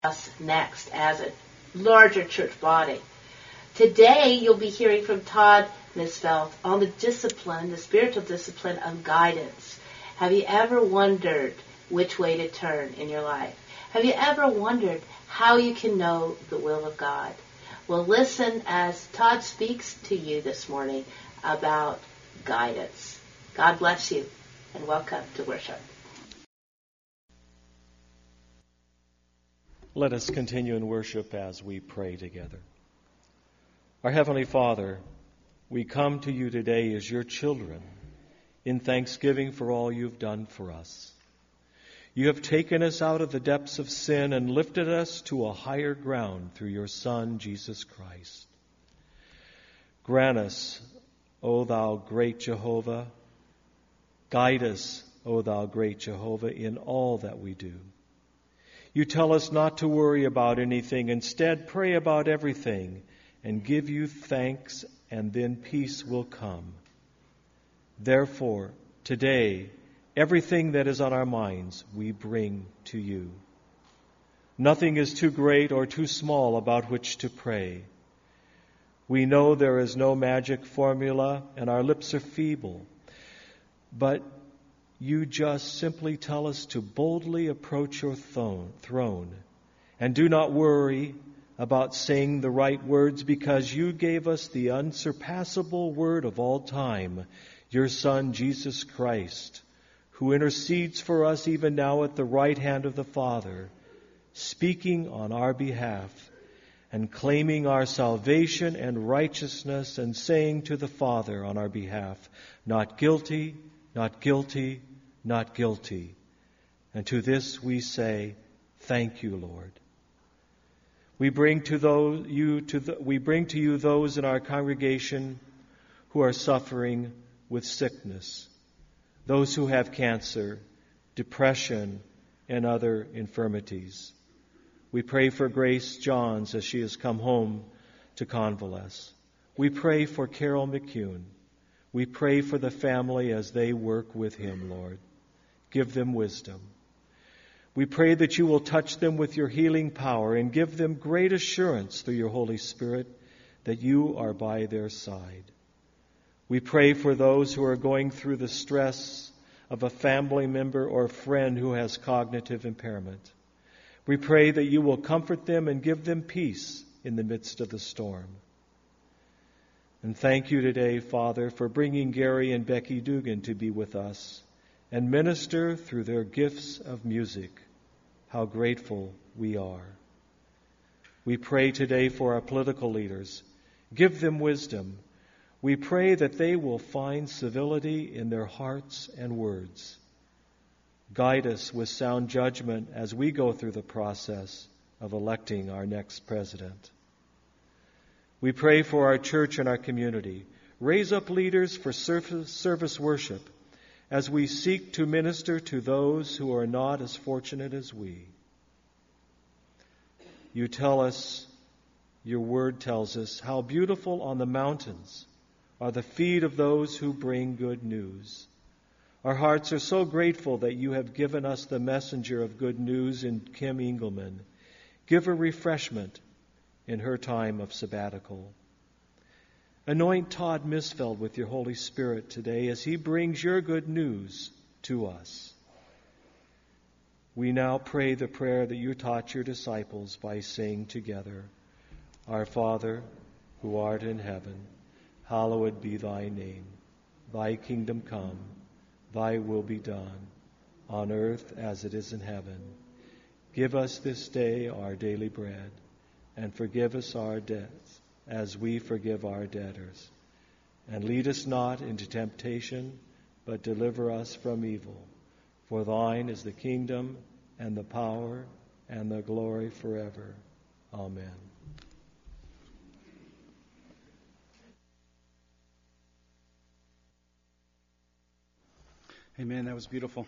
us next as a larger church body. Today, you'll be hearing from Todd Misfeld on the spiritual discipline of guidance. Have you ever wondered which way to turn in your life? Have you ever wondered how you can know the will of God? Well, listen as Todd speaks to you this morning about guidance. God bless you, and welcome to worship. Let us continue in worship as we pray together. Our Heavenly Father, we come to you today as your children in thanksgiving for all you've done for us. You have taken us out of the depths of sin and lifted us to a higher ground through your Son, Jesus Christ. Grant us, O thou great Jehovah, guide us, O thou great Jehovah, in all that we do. You tell us not to worry about anything. Instead, pray about everything and give you thanks, and then peace will come. Therefore, today, everything that is on our minds we bring to you. Nothing is too great or too small about which to pray. We know there is no magic formula and our lips are feeble, but you just simply tell us to boldly approach your throne and do not worry about saying the right words, because you gave us the unsurpassable word of all time, your Son, Jesus Christ, who intercedes for us even now at the right hand of the Father, speaking on our behalf and claiming our salvation and righteousness and saying to the Father on our behalf, not guilty, not guilty, not guilty. And to this we say, thank you, Lord. We bring to you those in our congregation who are suffering with sickness, those who have cancer, depression, and other infirmities. We pray for Grace Johns as she has come home to convalesce. We pray for Carol McCune. We pray for the family as they work with him, Lord. Give them wisdom. We pray that you will touch them with your healing power and give them great assurance through your Holy Spirit that you are by their side. We pray for those who are going through the stress of a family member or friend who has cognitive impairment. We pray that you will comfort them and give them peace in the midst of the storm. And thank you today, Father, for bringing Gary and Becky Dugan to be with us and minister through their gifts of music. How grateful we are. We pray today for our political leaders. Give them wisdom. We pray that they will find civility in their hearts and words. Guide us with sound judgment as we go through the process of electing our next president. We pray for our church and our community. Raise up leaders for service worship as we seek to minister to those who are not as fortunate as we. You tell us, your word tells us, how beautiful on the mountains are the feet of those who bring good news. Our hearts are so grateful that you have given us the messenger of good news in Kim Engelman. Give her refreshment in her time of sabbatical. Anoint Todd Misfeld with your Holy Spirit today as he brings your good news to us. We now pray the prayer that you taught your disciples by saying together, Our Father, who art in heaven, hallowed be thy name. Thy kingdom come, thy will be done, on earth as it is in heaven. Give us this day our daily bread, and forgive us our debts, as we forgive our debtors. And lead us not into temptation, but deliver us from evil. For thine is the kingdom, and the power, and the glory forever. Amen. Amen. That was beautiful.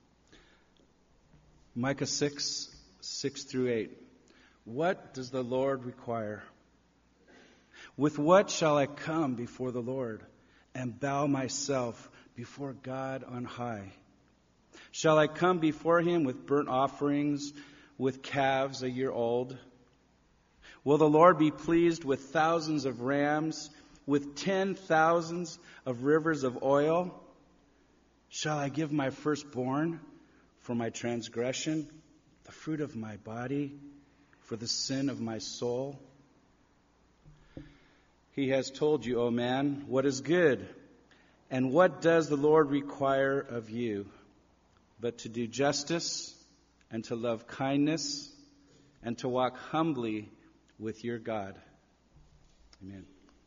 Micah 6:6-8. What does the Lord require? With what shall I come before the Lord and bow myself before God on high? Shall I come before him with burnt offerings with calves a year old? Will the Lord be pleased with thousands of rams, with 10,000s of rivers of oil? Shall I give my firstborn for my transgression, the fruit of my body, for the sin of my soul? He has told you, O man, what is good, and what does the Lord require of you, but to do justice, and to love kindness, and to walk humbly with your God. Amen.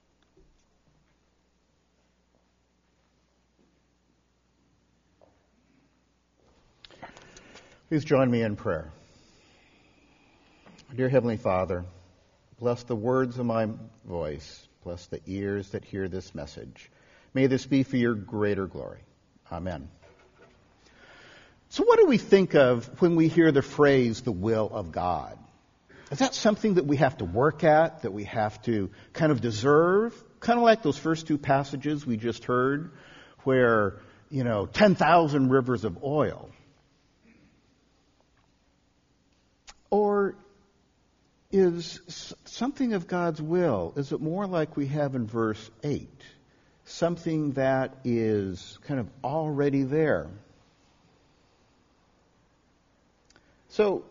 Please join me in prayer. Dear Heavenly Father, bless the words of my voice, bless the ears that hear this message. May this be for your greater glory. Amen. So what do we think of when we hear the phrase, the will of God? Is that something that we have to work at, that we have to kind of deserve? Kind of like those first two passages we just heard, where, 10,000 rivers of oil. Or is something of God's will, is it more like we have in verse 8? Something that is kind of already there. So,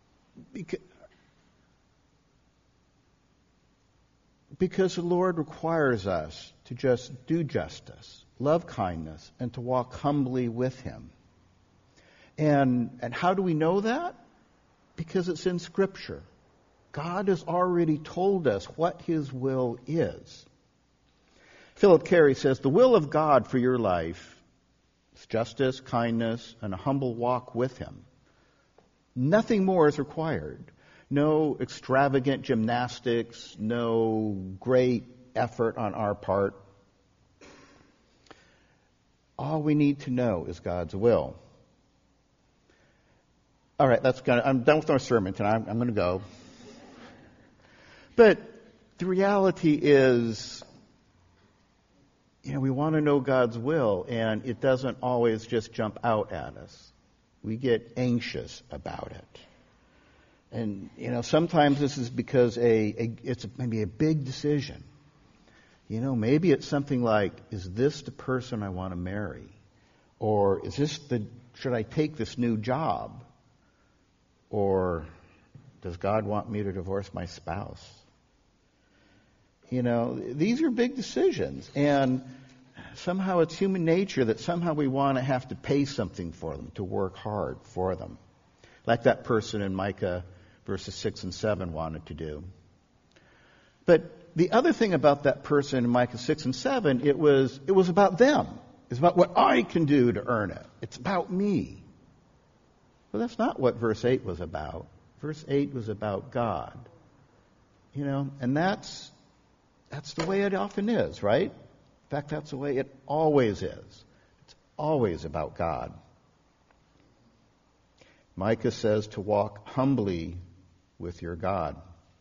because the Lord requires us to just do justice, love kindness, and to walk humbly with Him. And how do we know that? Because it's in Scripture. God has already told us what His will is. Philip Carey says, the will of God for your life is justice, kindness, and a humble walk with Him. Nothing more is required. No extravagant gymnastics, no great effort on our part. All we need to know is God's will. All right, I'm done with our sermon tonight. I'm going to go. But the reality is, we want to know God's will, and it doesn't always just jump out at us. We get anxious about it. And, sometimes this is because it's maybe a big decision. Maybe it's something like, is this the person I want to marry? Or should I take this new job? Or does God want me to divorce my spouse? These are big decisions. And somehow it's human nature that somehow we want to have to pay something for them, to work hard for them. Like that person in Micah verses 6 and 7 wanted to do. But the other thing about that person in Micah 6 and 7, it was about them. It's about what I can do to earn it. It's about me. Well, that's not what verse 8 was about. Verse 8 was about God. And that's the way it often is, right? In fact, that's the way it always is. It's always about God. Micah says to walk humbly with your God.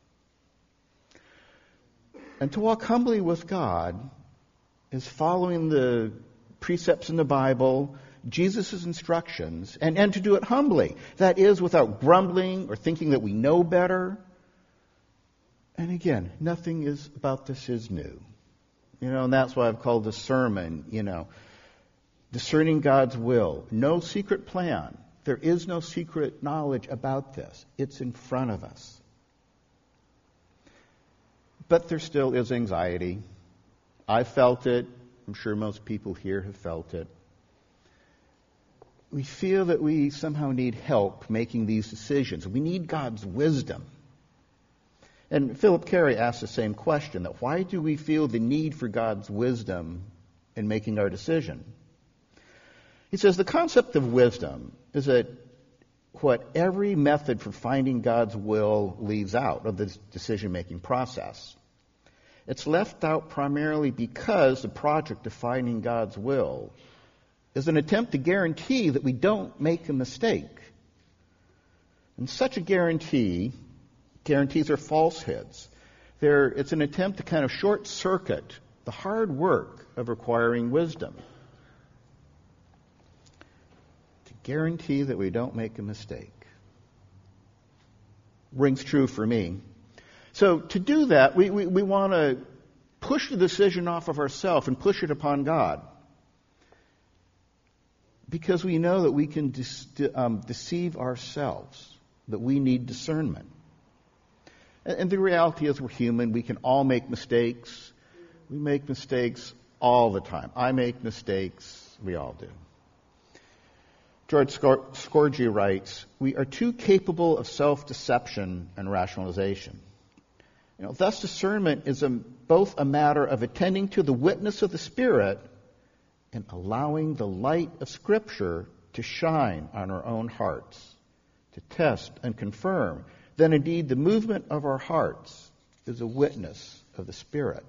And to walk humbly with God is following the precepts in the Bible, Jesus' instructions, and to do it humbly. That is, without grumbling or thinking that we know better. And again, nothing about this is new. And that's why I've called the sermon, discerning God's will. No secret plan. There is no secret knowledge about this. It's in front of us. But there still is anxiety. I felt it. I'm sure most people here have felt it. We feel that we somehow need help making these decisions. We need God's wisdom. And Philip Carey asked the same question, that why do we feel the need for God's wisdom in making our decision? He says the concept of wisdom is that what every method for finding God's will leaves out of the decision-making process. It's left out primarily because the project of finding God's will is an attempt to guarantee that we don't make a mistake. And such a guarantees are falsehoods. It's an attempt to kind of short-circuit the hard work of acquiring wisdom. To guarantee that we don't make a mistake. rings true for me. So to do that, we want to push the decision off of ourselves and push it upon God. Because we know that we can deceive ourselves, that we need discernment. And the reality is we're human. We can all make mistakes. We make mistakes all the time. I make mistakes. We all do. George Scorgi writes, "We are too capable of self-deception and rationalization. Thus discernment is both a matter of attending to the witness of the Spirit and allowing the light of Scripture to shine on our own hearts, to test and confirm that indeed the movement of our hearts is a witness of the Spirit."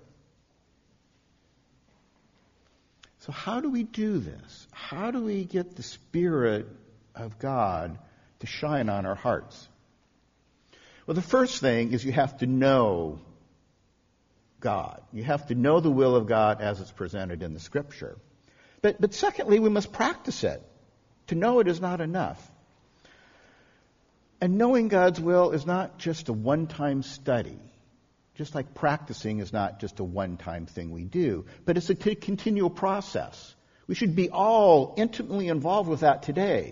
So how do we do this? How do we get the Spirit of God to shine on our hearts? Well, the first thing is you have to know God. You have to know the will of God as it's presented in the Scripture. But secondly, we must practice it. To know it is not enough. And knowing God's will is not just a one-time study. Just like practicing is not just a one-time thing we do, but it's a continual process. We should be all intimately involved with that today.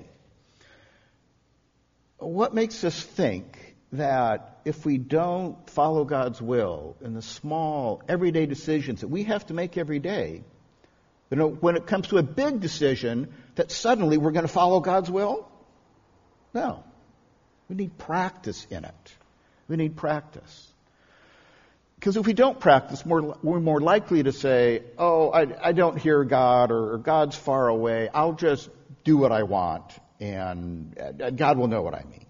What makes us think that if we don't follow God's will in the small, everyday decisions that we have to make every day, when it comes to a big decision, that suddenly we're going to follow God's will? No. We need practice in it. We need practice. Because if we don't practice, we're more likely to say, I don't hear God, or God's far away. I'll just do what I want, and God will know what I mean.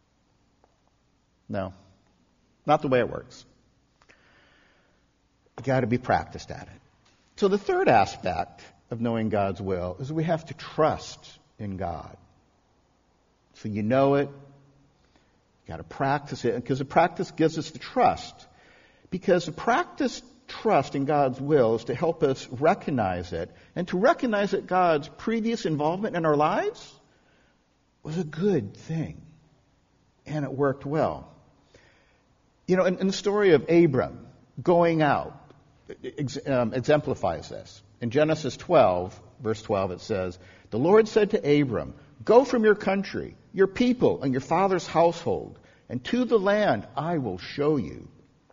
No, not the way it works. You've got to be practiced at it. So the third aspect of knowing God's will is we have to trust in God. So you know it, you've got to practice it, because the practice gives us the trust. Because the practiced trust in God's will is to help us recognize it, and to recognize that God's previous involvement in our lives was a good thing, and it worked well. In the story of Abram going out, exemplifies this. In Genesis 12, verse 12, it says, "The Lord said to Abram, 'Go from your country, your people, and your father's household, and to the land I will show you.'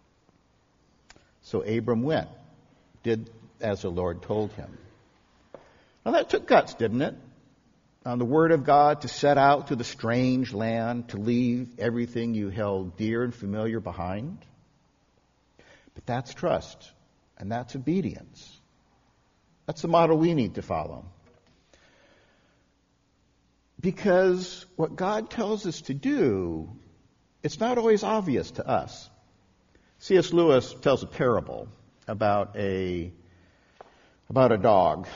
So Abram went, did as the Lord told him." Now that took guts, didn't it? On the word of God to set out to the strange land, to leave everything you held dear and familiar behind. But that's trust, and that's obedience. That's the model we need to follow. Because what God tells us to do, it's not always obvious to us. C.S. Lewis tells a parable about a dog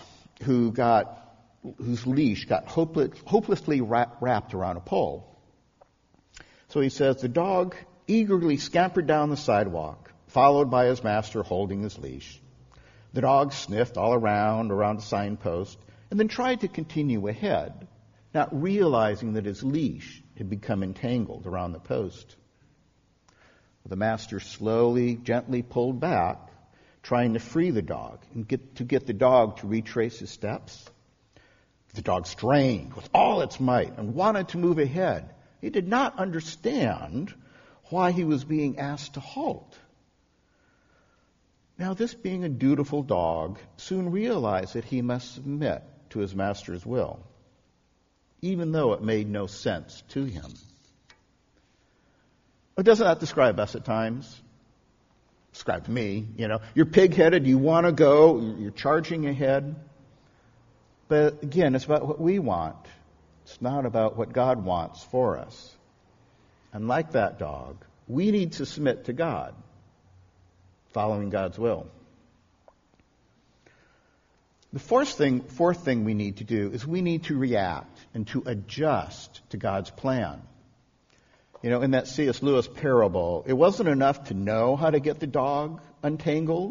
whose leash got hopelessly wrapped around a pole. So he says, the dog eagerly scampered down the sidewalk, followed by his master holding his leash. The dog sniffed all around the signpost, and then tried to continue ahead, not realizing that his leash had become entangled around the post. The master slowly, gently pulled back, trying to free the dog and get the dog to retrace his steps. The dog strained with all its might and wanted to move ahead. He did not understand why he was being asked to halt. Now, this being a dutiful dog soon realized that he must submit to his master's will, even though it made no sense to him. But doesn't that describe us at times? Describe me, You're pig-headed, you want to go, you're charging ahead. But again, it's about what we want. It's not about what God wants for us. And like that dog, we need to submit to God, following God's will. The fourth thing we need to do is we need to react and to adjust to God's plan. In that C.S. Lewis parable, it wasn't enough to know how to get the dog untangled.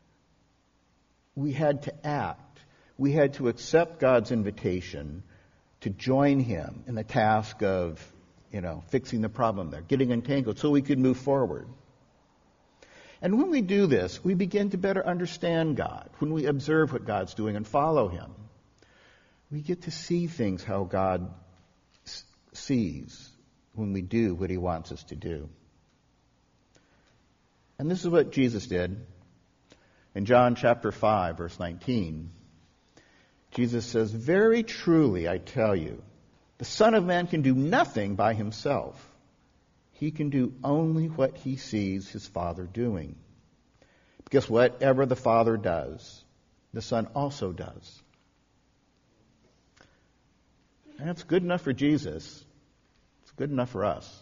We had to act. We had to accept God's invitation to join him in the task of fixing the problem there, getting entangled so we could move forward. And when we do this, we begin to better understand God. When we observe what God's doing and follow Him, we get to see things how God sees when we do what He wants us to do. And this is what Jesus did. In John chapter 5, verse 19, Jesus says, "Very truly, I tell you, the Son of Man can do nothing by Himself. He can do only what He sees His Father doing. Because whatever the Father does, the Son also does." And that's good enough for Jesus. It's good enough for us.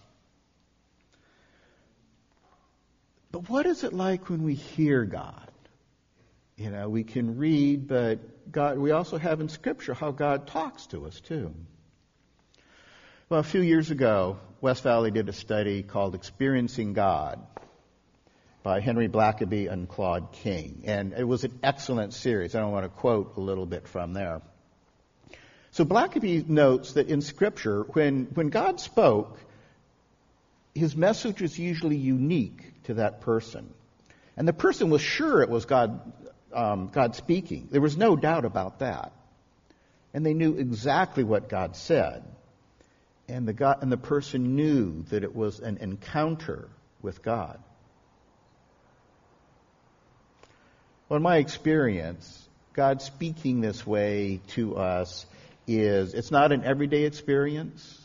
But what is it like when we hear God? We can read, but God, we also have in Scripture how God talks to us too. Well, a few years ago, West Valley did a study called Experiencing God by Henry Blackaby and Claude King. And it was an excellent series. I want to quote a little bit from there. So Blackaby notes that in Scripture, when God spoke, His message was usually unique to that person. And the person was sure it was God speaking. There was no doubt about that. And they knew exactly what God said. And the person knew that it was an encounter with God. Well, in my experience, God speaking this way to us it's not an everyday experience.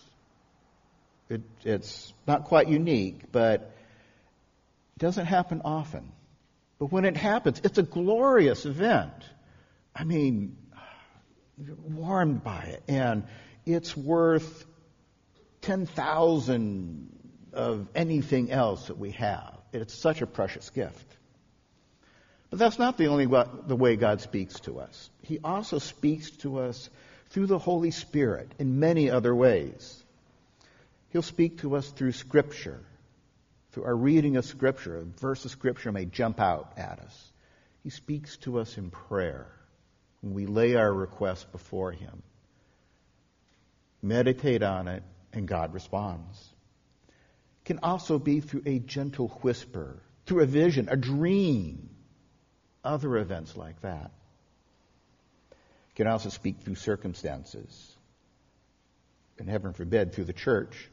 It's not quite unique, but it doesn't happen often. But when it happens, it's a glorious event. I mean, you're warmed by it. And it's worth 10,000 of anything else that we have. It's such a precious gift. But that's not the way God speaks to us. He also speaks to us through the Holy Spirit in many other ways. He'll speak to us through Scripture. Through our reading of Scripture, a verse of Scripture may jump out at us. He speaks to us in prayer when we lay our requests before Him. Meditate on it, and God responds. It can also be through a gentle whisper, through a vision, a dream, other events like that. It can also speak through circumstances, and heaven forbid, through the church.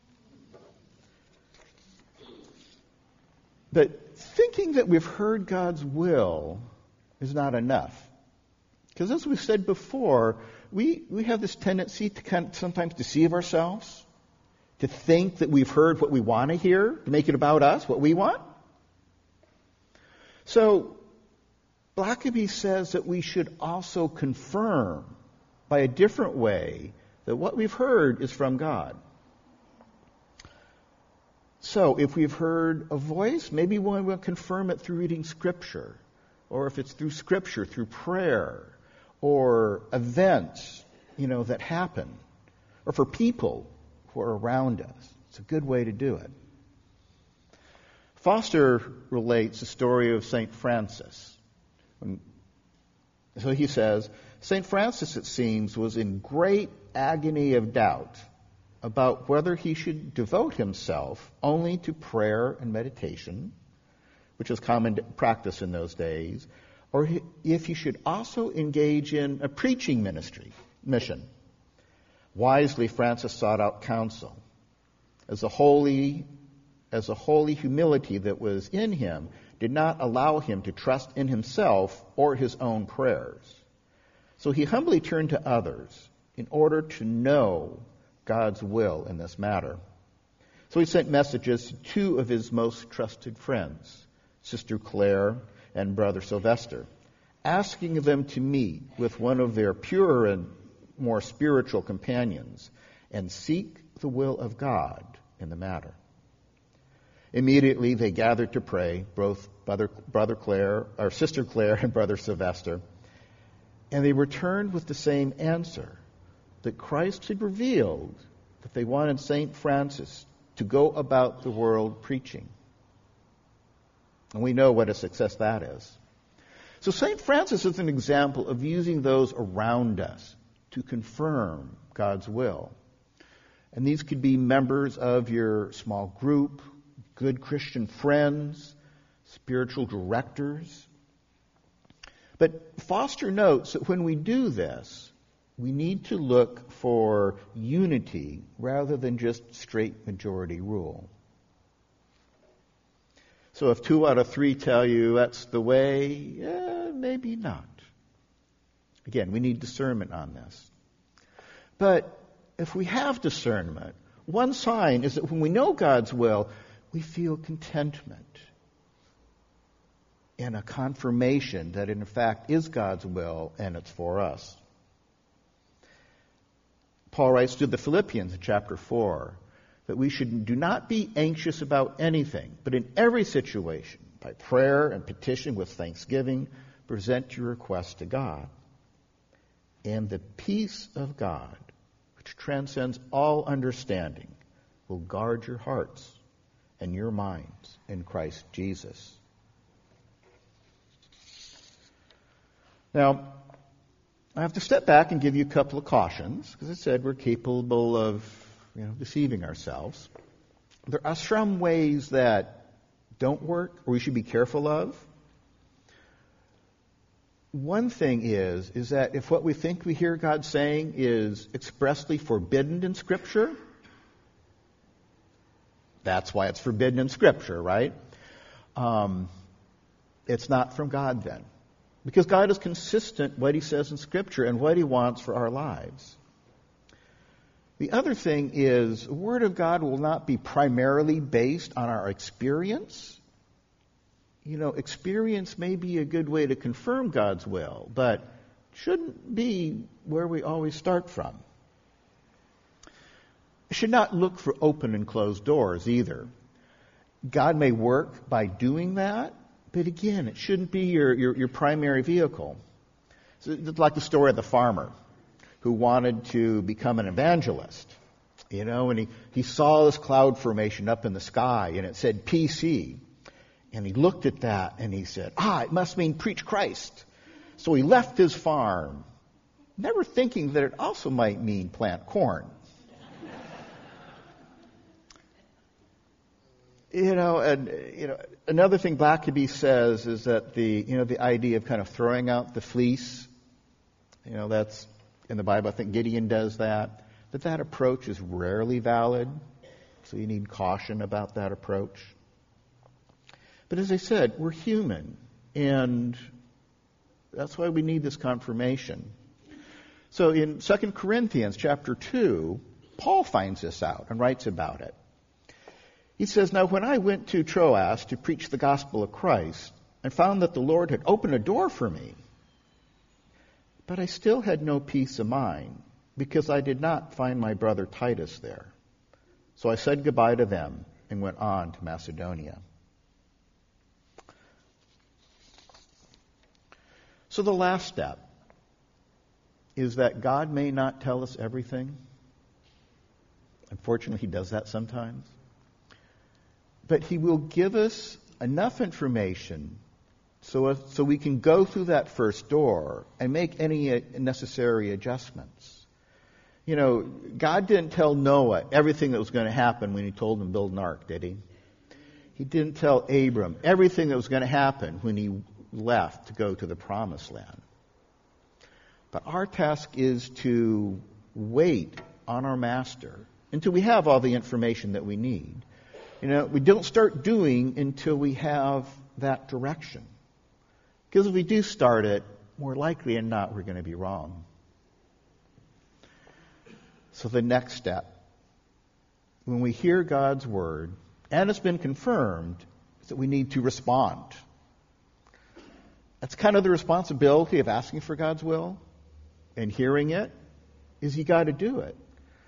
But thinking that we've heard God's will is not enough. Because as we've said before, we have this tendency to kind of sometimes deceive ourselves, to think that we've heard what we want to hear, to make it about us, what we want. So Blackaby says that we should also confirm by a different way that what we've heard is from God. So if we've heard a voice, maybe we'll confirm it through reading Scripture. Or if it's through Scripture, through prayer, or events, that happen. Or for people who are around us. It's a good way to do it. Foster relates the story of St. Francis. So he says, St. Francis, it seems, was in great agony of doubt about whether he should devote himself only to prayer and meditation, which was common practice in those days, or if he should also engage in a preaching mission. Wisely, Francis sought out counsel. As a holy humility that was in him did not allow him to trust in himself or his own prayers. So he humbly turned to others in order to know God's will in this matter. So he sent messages to two of his most trusted friends, Sister Clare and Brother Sylvester, asking them to meet with one of their purer and more spiritual companions and seek the will of God in the matter. Immediately they gathered to pray, both Sister Clare and Brother Sylvester, and they returned with the same answer, that Christ had revealed that they wanted St. Francis to go about the world preaching. And we know what a success that is. So St. Francis is an example of using those around us to confirm God's will. And these could be members of your small group, good Christian friends, spiritual directors. But Foster notes that when we do this, we need to look for unity rather than just straight majority rule. So if 2 out of 3 tell you that's the way, maybe not. Again, we need discernment on this. But if we have discernment, one sign is that when we know God's will, we feel contentment and a confirmation that it in fact is God's will and it's for us. Paul writes to the Philippians in chapter 4 that we do not be anxious about anything, but in every situation, by prayer and petition with thanksgiving, present your requests to God. And the peace of God, which transcends all understanding, will guard your hearts and your minds in Christ Jesus. Now, I have to step back and give you a couple of cautions, because I said we're capable of deceiving ourselves. There are some ways that don't work, or we should be careful of. One thing is that if what we think we hear God saying is expressly forbidden in Scripture, that's why it's forbidden in Scripture, right? It's not from God then. Because God is consistent what He says in Scripture and what He wants for our lives. The other thing is, the Word of God will not be primarily based on our experience. Experience may be a good way to confirm God's will, but shouldn't be where we always start from. We should not look for open and closed doors either. God may work by doing that, but again, it shouldn't be your primary vehicle. So it's like the story of the farmer who wanted to become an evangelist. And he saw this cloud formation up in the sky, and it said PC. And he looked at that, and he said, it must mean preach Christ. So he left his farm, never thinking that it also might mean plant corn. Another thing Blackaby says is that the idea of kind of throwing out the fleece, that's in the Bible. I think Gideon does that. That approach is rarely valid, so you need caution about that approach. But as I said, we're human, and that's why we need this confirmation. So in 2 Corinthians chapter 2, Paul finds this out and writes about it. He says, "Now when I went to Troas to preach the gospel of Christ, and found that the Lord had opened a door for me, but I still had no peace of mind, because I did not find my brother Titus there. So I said goodbye to them and went on to Macedonia." So the last step is that God may not tell us everything. Unfortunately, He does that sometimes. But He will give us enough information so we can go through that first door and make any necessary adjustments. God didn't tell Noah everything that was going to happen when He told him to build an ark, did He? He didn't tell Abram everything that was going to happen when he left to go to the promised land. But our task is to wait on our Master until we have all the information that we need. We don't start doing until we have that direction. Because if we do start it, more likely than not, we're going to be wrong. So the next step, when we hear God's word, and it's been confirmed, is that we need to respond. That's kind of the responsibility of asking for God's will and hearing it, is you got to do it.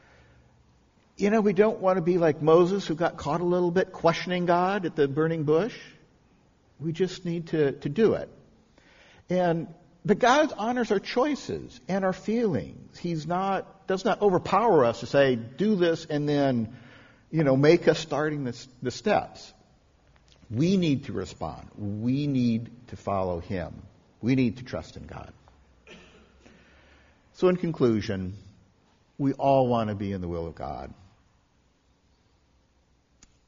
We don't want to be like Moses, who got caught a little bit questioning God at the burning bush. We just need to do it. But God honors our choices and our feelings. He does not overpower us to say, do this, and then, make us starting the steps. We need to respond. We need to follow Him. We need to trust in God. So in conclusion, we all want to be in the will of God.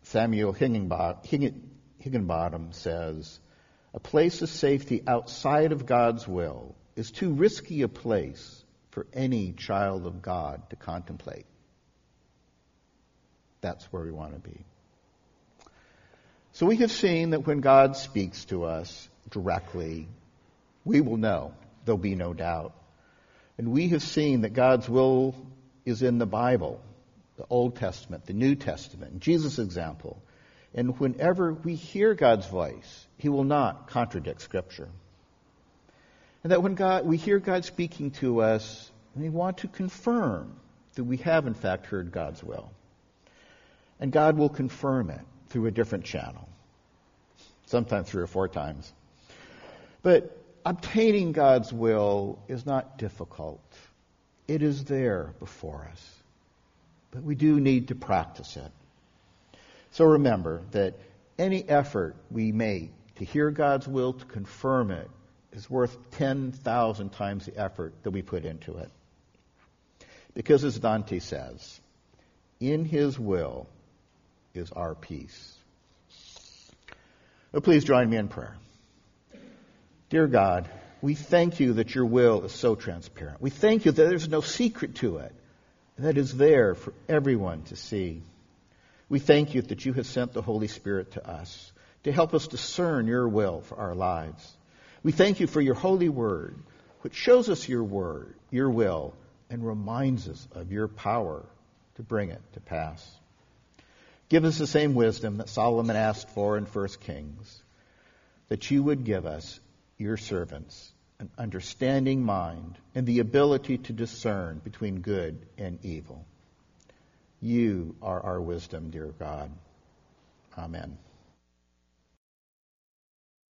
Samuel Higginbottom says, "A place of safety outside of God's will is too risky a place for any child of God to contemplate." That's where we want to be. So we have seen that when God speaks to us directly, we will know. There'll be no doubt. And we have seen that God's will is in the Bible, the Old Testament, the New Testament, Jesus' example. And whenever we hear God's voice, He will not contradict Scripture. And that when we hear God speaking to us, we want to confirm that we have in fact heard God's will. And God will confirm it through a different channel, sometimes 3 or 4 times. But obtaining God's will is not difficult. It is there before us. But we do need to practice it. So remember that any effort we make to hear God's will, to confirm it, is worth 10,000 times the effort that we put into it. Because as Dante says, in His will is our peace. But please join me in prayer. Dear God, we thank You that Your will is so transparent. We thank You that there's no secret to it, and that it is there for everyone to see. We thank You that You have sent the Holy Spirit to us to help us discern Your will for our lives. We thank You for Your holy word, which shows us Your word, Your will, and reminds us of Your power to bring it to pass. Give us the same wisdom that Solomon asked for in 1 Kings, that You would give us, Your servants, an understanding mind and the ability to discern between good and evil. You are our wisdom, dear God. Amen.